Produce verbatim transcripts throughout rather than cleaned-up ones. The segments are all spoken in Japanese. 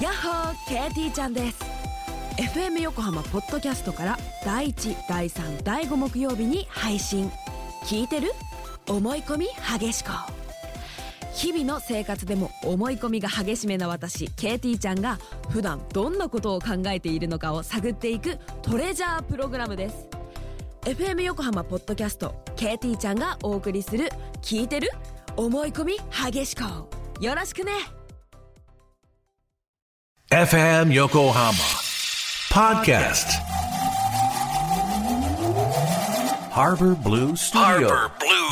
やっほー ケーティー ちゃんです。 エフエム 横浜ポッドキャストからだいいち、だいさん、だいご木曜日に配信。聞いてる？思い込み激しこ。日々の生活でも思い込みが激しめな私 ケーティー ちゃんが普段どんなことを考えているのかを探っていくトレジャープログラムです。 エフエム 横浜ポッドキャスト ケーティー ちゃんがお送りする聞いてる？思い込み激しこ。よろしくね。 エフエム 横浜 Podcast Harbor Blue Studio Harbor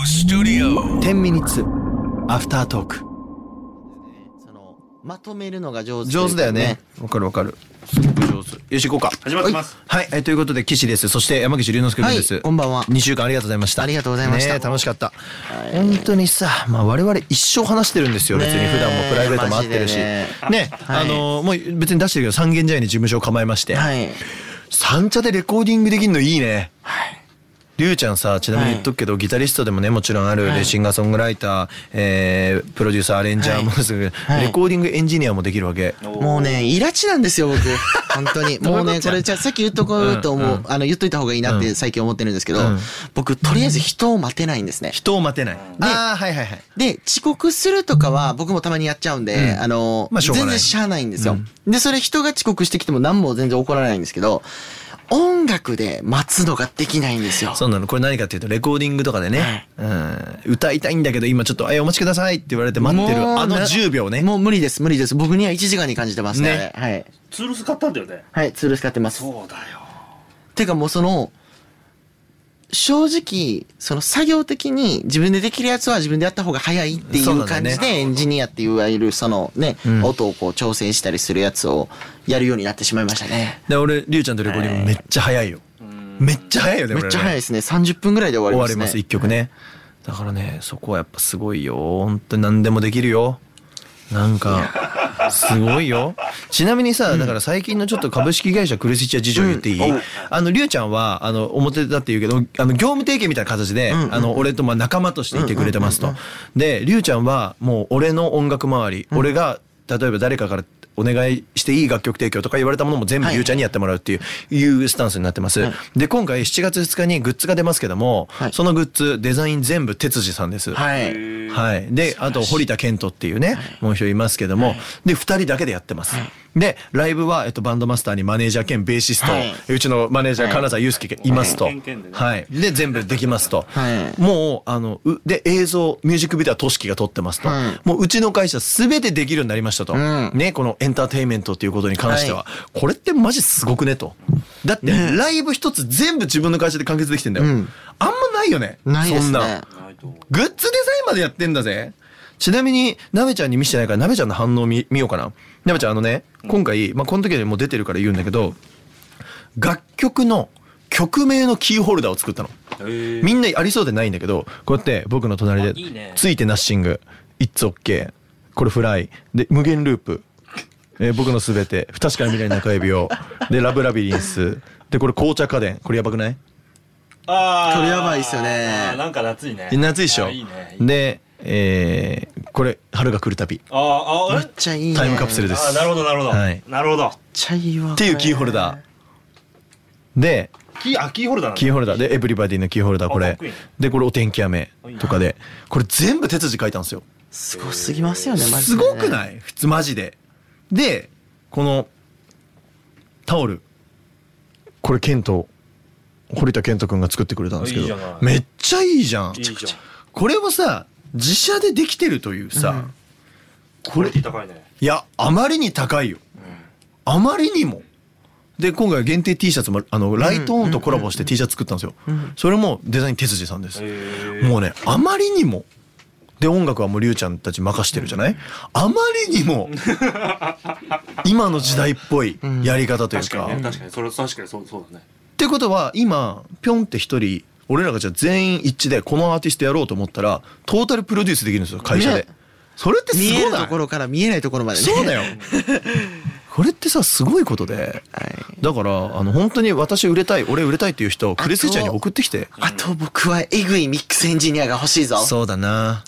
Blue Studio じゅうミニッツアフタートーク。 そのまとめるのが上手、 上手だよね。わかるわかる。すごく上手。よし行こうか。 始まってます。 はい、はい、ということで岸です。そして山口龍之介君です。 はい、こんばんは。 にしゅうかんありがとうございました。 ありがとうございました。 ね、楽しかった。本当にさ、まあ我々一生話してるんですよ。別に普段もプライベートもあってるし。ね、ねはい、あのもう別に出してるけど三軒茶屋に事務所を構えまして。はい。三茶でレコーディングできるのいいね。はい。りゅうちゃんさ、ちなみに言っとくけど、はい、ギタリストでもねもちろんある、はい、シンガーソングライター、えー、プロデューサーアレンジャーもすぐ、はい、レコーディングエンジニアもできるわけ。 もうねイラチなんですよ僕本当にもうねこれじゃあさっき言っとこうと思う、うんうん、あの言っといた方がいいなって最近思ってるんですけど、うん、僕とりあえず人を待てないんですね。 人を待てない。ああはいはいはい。 で遅刻するとかは僕もたまにやっちゃうんで、うん、あの、まあ、全然しゃあないんですよ、うん、でそれ人が遅刻してきても何も全然怒らないんですけど、音楽で待つのができないんですよ。 そうなの。これ何かっていうとレコーディングとかでね、はい、うん、歌いたいんだけど今ちょっとお待ちくださいって言われて待ってるあのじゅうびょうね。 もう無理です無理です。僕にはいちじかんに感じてますね。ね、はい。 ツールス買ったんだよね。 はい、ツールス買ってます。 そうだよ。 てかもうその正直その作業的に自分でできるやつは自分でやった方が早いっていう感じでエンジニアっていわゆるそのね、うん、音をこう調整したりするやつをやるようになってしまいましたね。 で俺りゅうちゃんとレコーディングめっちゃ早いよ。めっちゃ早いよね。 めっちゃ早いですね。さんじゅっぷんぐらいで終わりますね。 終わりますいっきょくね。だからねそこはやっぱすごいよ。本当に何でもできるよ。なんかすごいよ。ちなみにさ、だから最近のちょっと株式会社クレシチア事情言っていい？うん、あのりゅうちゃんはあの表だって言うけどあの業務提携みたいな形で、うんうん、あの俺とまあ仲間としていてくれてますと。でりゅうちゃんはもう俺の音楽周り、うん、俺が例えば誰かからお願いしていい楽曲提供とか言われたものも全部ゆうちゃんにやってもらうっていう、はい、いうスタンスになってます、はい、で今回しちがつふつかにグッズが出ますけども、はい、そのグッズデザイン全部哲司さんです。はい、はい、であと堀田健人っていうね、はい、もう一人いますけども、はい、でふたりだけでやってます、はい、でライブは、えっと、バンドマスターにマネージャー兼ベーシスト、はい、うちのマネージャー金沢祐介がいますと、はいはい、で全部できますと、はい、もうあのうで映像ミュージックビデオはトシキが撮ってますと、はい、もううちの会社全てできるようになりましたと、うん、ねこのエンターテインメントっていうことに関しては、はい、これってマジすごくねと。だってライブ一つ全部自分の会社で完結できてんだよ、うん、あんまないよね。 ないですね。 そんなグッズデザインまでやってんだぜ。ちなみになべちゃんに見せてないからなべちゃんの反応見見ようかな。なべちゃんあのね今回、まあ、この時にもう出てるから言うんだけど楽曲の曲名のキーホルダーを作ったの。みんなありそうでないんだけどこうやって僕の隣でついてナッシング It's OK これフライで無限ループ、えー、僕のすべて不確かな未来の中指をでラブラビリンスでこれ紅茶家電これやばくない？ あこれやばいっすよね。 なんか夏いね。 夏いっしょ。 いいねいいね。 で、えー、これ春が来る旅。 ああめっちゃいいね。 タイムカプセルです。 あなるほどなるほど。はい。なるほど。めっちゃいいわ。 っていうキーホルダー。で、 キーあキーホルダーなんだ。 キーホルダーでエブリバディのキーホルダーこれ。でこれお天気雨とかでこれ全部手筋書いたんですよ。 すごすぎますよねマジで、ね。 すごくない？普通マジで。でこのタオルこれケント堀田健人くんが作ってくれたんですけどめっちゃいいじゃん。いいじゃんこれはさ自社でできてるというさ、うん、 これ高いね。 いやあまりに高いよ、うん、あまりにも。で今回限定 T シャツもあのライトオンとコラボして T シャツ作ったんですよ、うんうんうん、それもデザイン哲司さんです。もうねあまりにもで音楽はもうりゅうちゃんたち任してるじゃない、うん、あまりにも今の時代っぽいやり方というか、 うん、確かにね確かにそれ確かにそうそうだね。 ってことは今ピョンって一人俺らがじゃあ全員一致でこのアーティストやろうと思ったらトータルプロデュースできるんですよ会社で。それってすごい。見えるところから見えないところまでね。 そうだよこれってさすごいことで、はい、だからあの本当に私売れたい俺売れたいっていう人をクリスチャーに送ってきて。 あと僕はエグいミックスエンジニアが欲しいぞ。 そうだな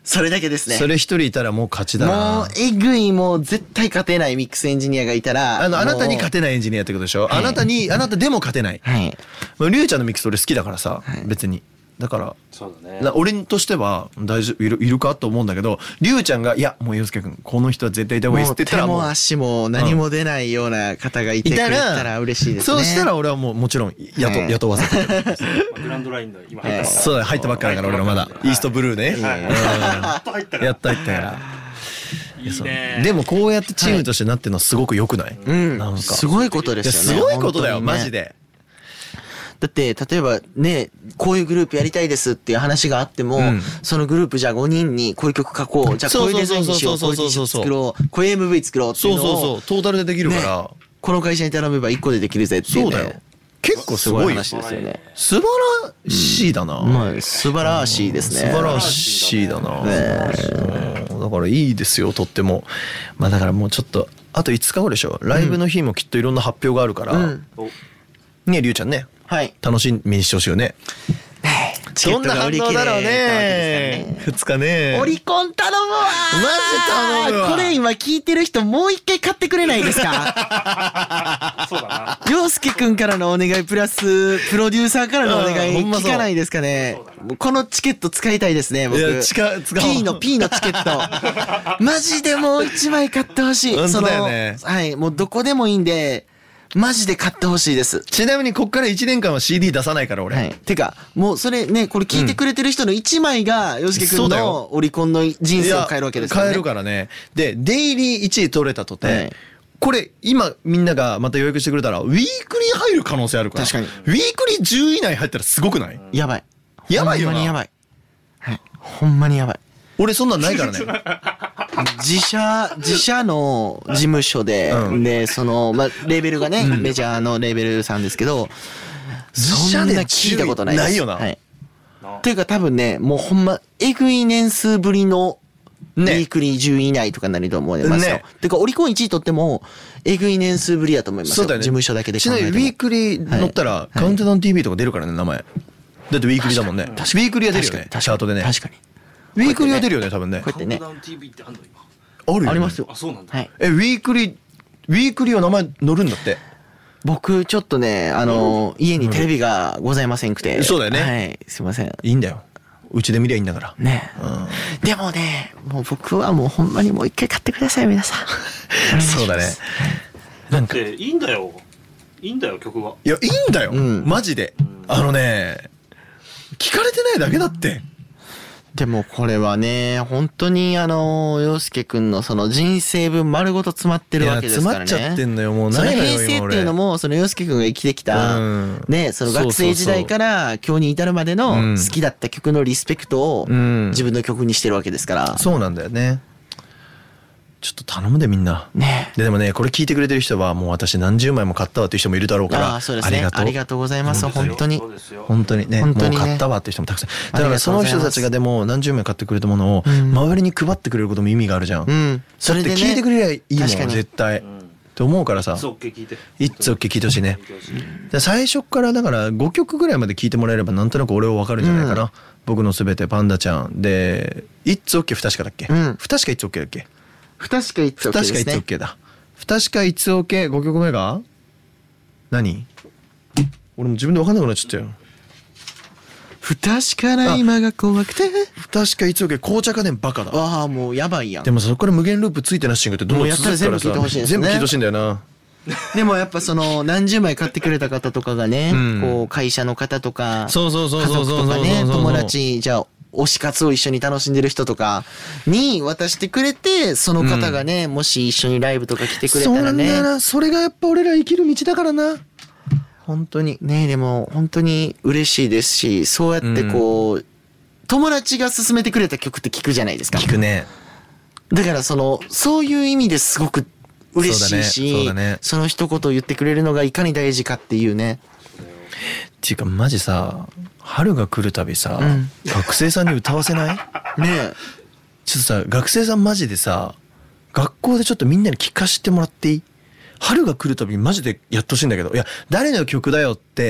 それだけですね。 それ一人いたらもう勝ちだな。 もうえぐい、もう絶対勝てないミックスエンジニアがいたら、 あのあなたにもう勝てないエンジニアってことでしょ、 はいあなたにあなたでも勝てない、 はいまあ、リュウちゃんのミックス俺好きだからさ、 はい別にだからそうだね。 な俺としては大丈夫いるいるかと思うんだけど、リュウちゃんがいやもう洋介君この人は絶対いた方がいいですって言ったらもうもう手も足も何も出ないような方がいてくれたら嬉しいですね。 そうしたら俺はもうもちろん雇,、 はい雇わせてくれるグランドラインだ今入ったばっかそうだ入ったばっかだから俺らまだイーストブルーね、 はいうんやっと入ったからやった入ったからいいね。 でもこうやってチームとしてなってるのはすごく良くない、 うんなんかすごいことでいやすよね。 すごいことだよ、 本当にねマジで。 だって例えばねこういうグループやりたいですっていう話があっても、 うんそのグループじゃあごにんにこういう曲書こう、じゃあこういうデザインにしよう、こういう T シャツ作ろう、こういう エムブイ 作ろうっていうのをそうそうそうトータルでできるから、 ねこの会社に頼めばいっこでできるぜっていうね。 そうだよ結構すごいよ話ですよね。 素晴らしいだな、 まあ素晴らしいですね。 素晴らしいだな、 ねうんだからいいですよとっても。まあだからもうちょっとあといつかごでしょ、ライブの日もきっといろんな発表があるから、 うんおねりゅうちゃんねはい。 楽しみにしてほしいよね。 チケットが売り切れたわけですからね。 ふつかねオリコン頼むわーマジ頼むわこれ今聞いてる人もう一回買ってくれないですかそうだな。 陽介くんからのお願いプラスプロデューサーからのお願いうんほんまそう聞かないですかね。もうこのチケット使いたいですね僕。 いや使う使おう P の P のチケットマジでもう一枚買ってほしい。 本当だよねそのはいもうどこでもいいんでマジで買ってほしいです。 ちなみにこっからいちねんかんは シーディー 出さないから俺、 はい。てか、もうそれね、これ聞いてくれてる人のいちまいが、よしけくそうんだよのオリコンの人生を変えるわけですからね。 変えるからね。でデイリーいちい取れたとて、 はいこれ今みんながまた予約してくれたらウィークリー入る可能性あるから。 確かにウィークリーじゅうい以内入ったらすごくない？ やばい。 やばいよなほんまにやばい。はい。ほんまにやばい。 俺そんなんないからね。 自社、自社の事務所で、 うんで、その、まあ、レーベルがね、メジャーのレーベルさんですけど、 自社でそんな聞いたことないです。 ないよなはい。 なというか多分ね、もうほんま、えぐい年数ぶりの、ウねィークリーじゅうい以内とかになると思いますよ。 ねてか、オリコンいちい取っても、えぐい年数ぶりやと思いますよ。 そうだよね。 事務所だけで考えても。 ちなみにウィークリー乗ったら、 いカウントダウン ティーブイ とか出るからね名前。だってウィークリーだもんね。ウィークリーは出るよね。 確かにチャートでね。 確かに。 ウィークリーは出るよね多分ね。 こうやってねカウントダウン ティーブイ ってあんの今。 あるよねありますよ。 あ、そうなんだ。 はい。 えウィークリーウィークリーは名前載るんだって。 僕、ちょっとね、あの、家にテレビがございませんくて。 そうだよねはい。すいません。 いいんだよ。うちで見りゃいいんだから。 ね。でもね、もう僕はもうほんまにもう一回買ってください、皆さん。お願いしますそうだね。なんかで、いいんだよ。いいんだよ、曲が。 いやいいんだよ、 うんマジで。あのね聞かれてないだけだって。 でもこれはね、本当にあの、洋介くんのその人生分丸ごと詰まってるわけですからね。 いや詰まっちゃってんのよもうそのないのよ平成っていうのも、その洋介くんが生きてきた、 うんね、その学生時代から今日に至るまでのうん好きだった曲のリスペクトをうん自分の曲にしてるわけですから。 そうなんだよね。ちょっと頼むでみんな。 ね。 ででもねこれ聞いてくれてる人はもう私何十枚も買ったわっていう人もいるだろうから。 ああ、そうですね。 ありがとう。 ありがとうございます。本当にそ。うですよ。 本当にね本当にねもう買ったわっていう人もたくさん。だありからがとうございますその人たちがでも何十枚買ってくれたものをん周りに配ってくれることも意味があるじゃん。 うん。それでね。 だって聞いてくれりゃいいもん確かに絶対。 うん。 って思うからさ。 そう、聞いて。 いっつ OK 聞いてほしいね聞いてほしい。 で最初からだからごきょくぐらいまで聞いてもらえればなんとなく俺は分かるんじゃないかな、僕のすべてパンダちゃんで「いっつ OK」不確かだっけ、 うん不確かいっつ OK だっけ不確かいつ不 OK 確かいっつですね。 OK だ不確かいっつ OK ごきょくめが何俺も自分で分かんなくなっちゃったよ。 不確かな今が怖くて。 不確かいっつ OK 紅茶家電バカだ。 ああ、もうやばいやんで。もそこから無限ループついてなしんがってどんどん続くからさもうやったら全部聞いてほしいですね全部聞いてほしいんだよな。 でもやっぱその何十枚買ってくれた方とかがね、 うんこう会社の方とか、 そうそうそう家そうそう族とかね、 そうそう友達、じゃあ推し活を一緒に楽しんでる人とかに渡してくれて、その方がね、もし一緒にライブとか来てくれたらね。 そうなんだよな。それがやっぱ俺ら生きる道だからな本当に。 ねでも本当に嬉しいですし、そうやってこう、友達が勧めてくれた曲って聞くじゃないですか。 聞くね。 だからその、そういう意味ですごく嬉しいし、 そうだねそうだねその一言を言ってくれるのがいかに大事かっていうね。 っていうかマジさ春が来るたびさ、 うん学生さんに歌わせないねちょっとさ学生さんマジでさ学校でちょっとみんなに聞かせてもらっていい？春が来るたびにマジでやってほしいんだけど、いや誰の曲だよって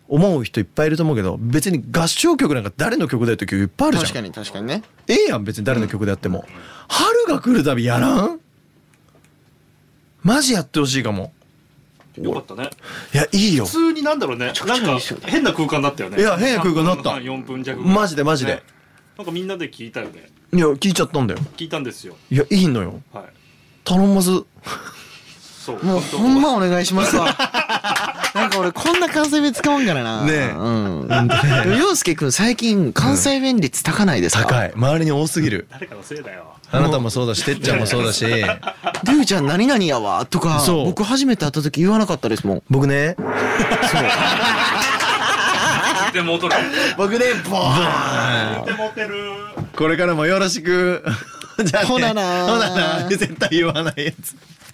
思う人いっぱいいると思うけど、別に合唱曲なんか誰の曲だよって曲いっぱいあるじゃん。 確かに確かにね。 ええやん別に誰の曲であっても、春が来るたびやらん？マジやってほしいかも。 よかったね。 いやいいよ普通になんだろうね、なんか変な空間だったよね。 いや変な空間だったよんぷん弱ぐらいマジでマジで、 ねなんかみんなで聞いたよね。 いや聞いちゃったんだよ。 聞いたんですよ。 いやいいのよ、 はい。 頼んますそうもう本当ほんまお願いしますわ。なんか俺こんな関西弁使わんからな。 ねえうん。でも陽介くん最近関西弁率高ないですか？ 高い、周りに多すぎる。 誰かのせいだよ。 あなたもそうだし、てっちゃんもそうだし。 りゅうちゃん何々やわとかそう僕初めて会った時言わなかったですもん。 僕ね、 でも劣る。 僕ね、ボーンでもてる。 これからもよろしく。じゃあねほななーほななー絶対言わないやつ。